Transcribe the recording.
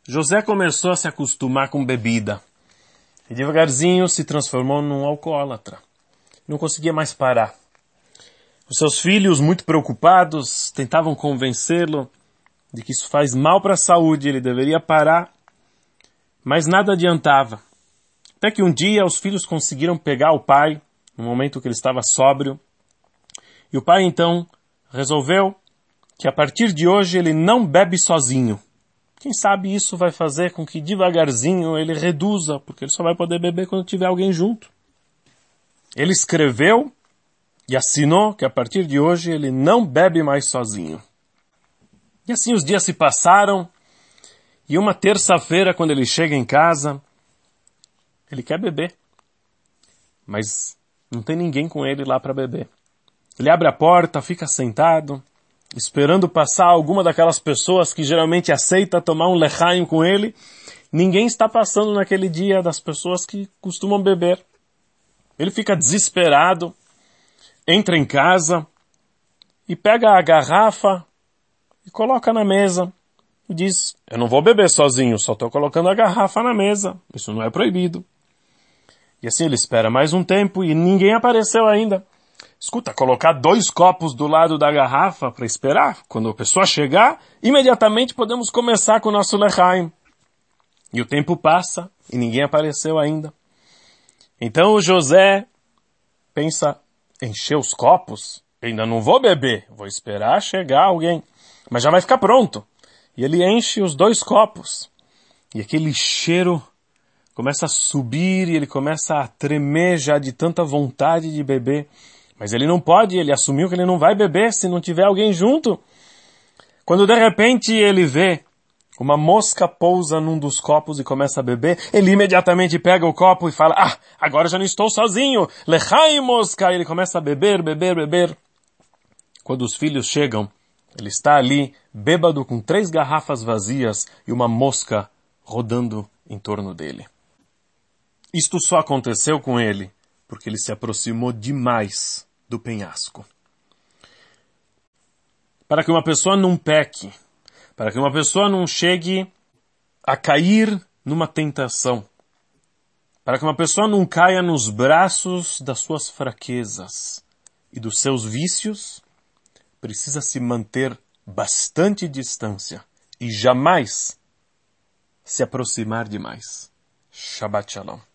José começou a se acostumar com bebida. E devagarzinho se transformou num alcoólatra. Não conseguia mais parar. Os seus filhos, muito preocupados, tentavam convencê-lo de que isso faz mal para a saúde, ele deveria parar. Mas nada adiantava. Até que um dia os filhos conseguiram pegar o pai, no momento que ele estava sóbrio. E o pai então resolveu que a partir de hoje ele não bebe sozinho. Quem sabe isso vai fazer com que devagarzinho ele reduza, porque ele só vai poder beber quando tiver alguém junto. Ele escreveu e assinou que a partir de hoje ele não bebe mais sozinho. E assim os dias se passaram, e uma terça-feira, quando ele chega em casa, ele quer beber. Mas não tem ninguém com ele lá para beber. Ele abre a porta, fica sentado, esperando passar alguma daquelas pessoas que geralmente aceita tomar um lechaim com ele. Ninguém está passando naquele dia das pessoas que costumam beber. Ele fica desesperado, entra em casa e pega a garrafa e coloca na mesa e diz, eu não vou beber sozinho, só estou colocando a garrafa na mesa, isso não é proibido. E assim ele espera mais um tempo e ninguém apareceu ainda. Escuta, colocar 2 copos do lado da garrafa para esperar. Quando a pessoa chegar, imediatamente podemos começar com o nosso lechaim. E o tempo passa e ninguém apareceu ainda. Então o José pensa, encher os copos? Ainda não vou beber, vou esperar chegar alguém. Mas já vai ficar pronto. E ele enche os 2 copos. E aquele cheiro começa a subir e ele começa a tremer já de tanta vontade de beber. Mas ele não pode, ele assumiu que ele não vai beber se não tiver alguém junto. Quando de repente ele vê uma mosca pousa num dos copos e começa a beber, ele imediatamente pega o copo e fala, agora já não estou sozinho, lechaim mosca, e ele começa a beber, beber, beber. Quando os filhos chegam, ele está ali, bêbado com 3 garrafas vazias e uma mosca rodando em torno dele. Isto só aconteceu com ele porque ele se aproximou demais do penhasco. Para que uma pessoa não peque, para que uma pessoa não chegue a cair numa tentação, para que uma pessoa não caia nos braços das suas fraquezas e dos seus vícios, precisa se manter bastante distância e jamais se aproximar demais. Shabbat Shalom.